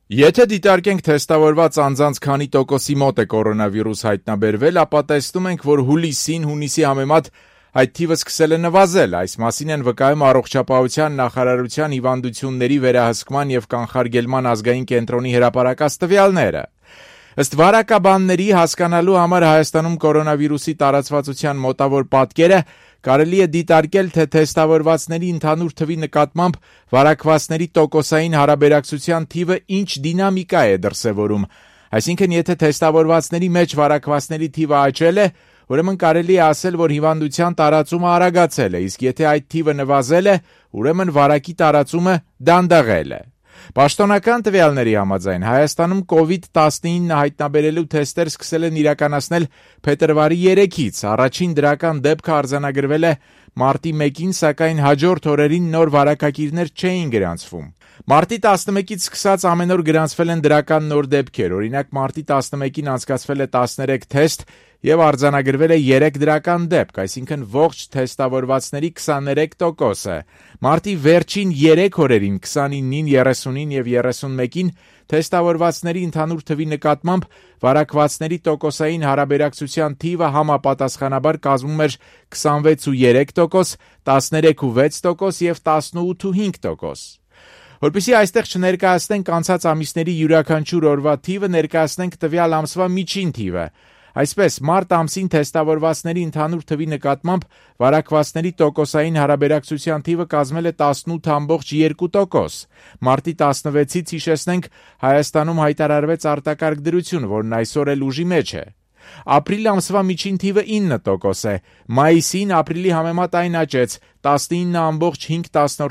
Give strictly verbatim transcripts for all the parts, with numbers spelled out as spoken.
Եթե դիտարկենք թեստավորված անձանց քանի տոկոսի մոտ է կորոնավիրուս հայտնաբերվել, ապա տեսնում ենք, որ հուլիսին հունիսի համեմատ այդ թիվը սկսել է նվազել, այս մասին են վկայում Առողջապահության նախարարության հիվանդությունների վերահսկման և կանխարգելման ազգային կենտրոնի հրապարակած տվյալները։ Ըստ վարակաբանների, հասկանալու համար Հայաստանում կորոնավիրուսի տարածվածության մոտավոր պատկերը կարելի է դիտարկել, թե թեստավորվածների ընդհանուր թվի նկատմամբ վարակվածների տոկոսային հարաբերակցության թիվը ինչ դինամիկա է դրսևորում։ Այսինքն, եթե թեստավորվածների մեջ վարակվածների թիվը աճել է, ուրեմն կարելի է ասել, որ հիվանդության տարածումը արագացել է, իսկ եթե այդ թիվը նվազել է, ուրեմն վարակի տարածումը դանդաղել է։ Պաշտոնական տվյալների համաձայն Հայաստանում կովիդ տասնինը հայտնաբերելու թեստեր սկսել են իրականացնել փետրվարի երեքից, առաջին դրական դեպքը արձանագրվել է մարտի մեկին, սակայն հաջորդ օրերին նոր վարակագիրներ չէին գրանցվում։ Մարտի տասնմեկից սկսած ամեն օր գրանցվել են դրական նոր դեպքեր, օրինակ մարտի տասնմեկին անցկացվել է տասներեք թեստ և արձանագրվել է երեք դրական դեպք, այսինքն ողջ թեստավորվածների քսաներեք տոկոսը։ Մարտի վերջին երեք օրերին քսանինին, երեսունին և երեսունմեկին թեստավորվածների ընդհանուր թվի նկատմամբ վարակվածների տոկոսային հարաբերակցության թիվը համապատասխանաբար կազմում էր քսանվեց ու երեք տոկոս, տասներեք ու վեց տոկոս և տասնութ ու հինգ տոկոս։ Որպեսզի այստեղ չներկայացնենք անցած ամիսների յուրաքանչյուր օրվա թիվը, ներկայացնենք տվյալ ամսվա միջին թիվը։ Այսպես, մարտ ամսին թեստավորվածների ընդհանուր թվի նկատմամբ վարակվածների տոկոսային հարաբերակցության թիվը կազմել է տասնութ ամբողջ երկու տոկոս։ Մարտի տասնվեցից, հիշեցնենք, Հայաստանում հայտարարվեց արտակարգ դրություն, որն այսօր էլ ուժի մեջ է։ Ապրիլ ամսվա միջին թիվը ինը տոկոս է, մայիսին ապրիլի համեմատ այն աճեց տասնինը ամբողջ հինգ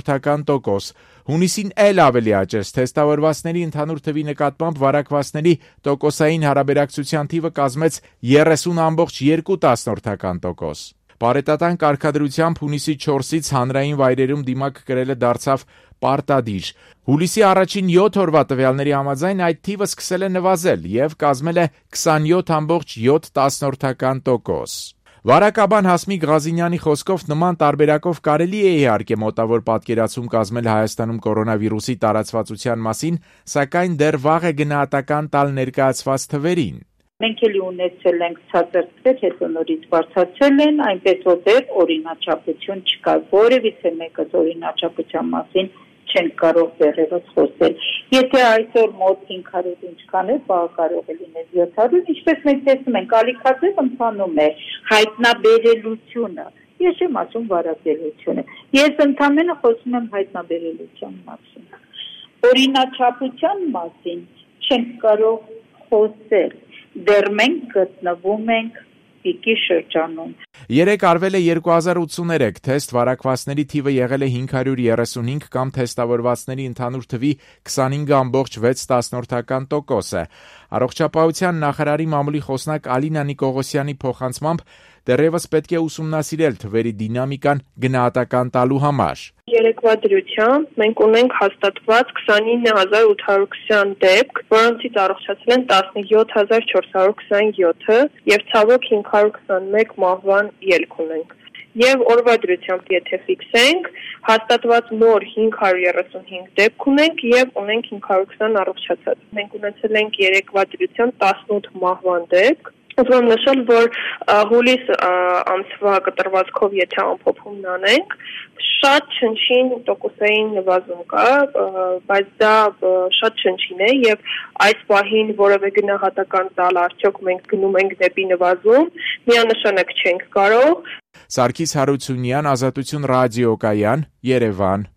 տոկոս, հունիսին էլ ավելի աճեց, թեստավորվածների ընդհանուր թվի նկատմամբ վարակվածների տոկոսային հարաբերակցության թիվը կազմեց երեսուն ամբողջ երկու տոկոս։ Պարետատան կարգադրությամբ հունիսի չորսից հանրային վայրերում դիմակ կրելը դարձավ պարտադիր։ Հուլիսի առաջին յոթ օրվա տվյալների համաձայն այդ թիվը սկսել է նվազել և կազմել է քսանյոթ ամբողջ յոթ տոկոս։ Վարակաբան Հասմիկ Ղազինյանի խոսքով նման տարբերակով կարելի է իհարկե մոտավոր պատկերացում կազմել Հայաստանում կորոնավիրուսի տարածվածության մասին, սակայն դեռ վաղ է գնահատական տալ ներկայացված թվերին։ Մենք էլի ունեցել ենք ցածր թվեր, հետո նորից բարձրացել են, այնպես որ դեռ օրինաչափություն չկա, որևիցե մեկը օրինաչափության մասին չեն կարող դեռևս խոսել։ Եթե այսօր մոտ հինգ հարյուր ինչքան է, բաղ կարող է լինել յոթ հարյուր, ինչպես մենք տեսնում ենք, ալիքաձև ընթանում է հայտնաբերելությունը, ես չեմ ասում վարակելությունը, ես ընդամենը խոսում եմ հայտնաբերելության մասին։ Օրինաչափության մասին չենք կարող խոսել, դեռ մենք գտնվում ենք պիկի շրջանում։ Երեկ արվել է երկու հազար ութսուներեք թեստ, վարակվածների թիվը եղել է հինգ հարյուր երեսունհինգ կամ թեստավորվածների ընդհանուր թվի քսանհինգ ամբողջ վեց տոկոսը։ Առողջապահության նախարարի մամուլի խոսնակ Ալինա Նիկողոսյանի փոխանցմամբ դեռևս պետք է ուսումնասիրել թվերի դինամիկան գնահատական տալու համար։ Երեկվա դրությամբ մենք ունենք հաստատված քսանինը հազար ութ հարյուր քսան դեպք, որոնցից առողջացել են տասնյոթ հազար չորս հարյուր քսանյոթը և ցավոք հինգ հարյուր քսանմեկ մահվան ելք ունենք։ Եվ օրվա դրությամբ եթե ֆիքսենք, հաստատված նոր հինգ հարյուր երեսունհինգ դեպք ունենք և ունենք հինգ հարյուր քսան առողջացած։ Մենք ունեցել ենք երեկվա դրությամբ տասնութ մահվան դեպք։ Ուզում եմ նշել, որ հուլիս ամսվա կտրվածքով եթե ամփոփումն անենք, շատ չնչին տոկոսային նվազում կա, բայց դա շատ չնչին է և այս պահին որևէ գնահատական տալ արդյոք մենք գնում ենք դեպի նվազում, միանշանակ չենք կարող։ Սարգիս Հարությունյան, Ազատություն ռադիոկայան, Երևան։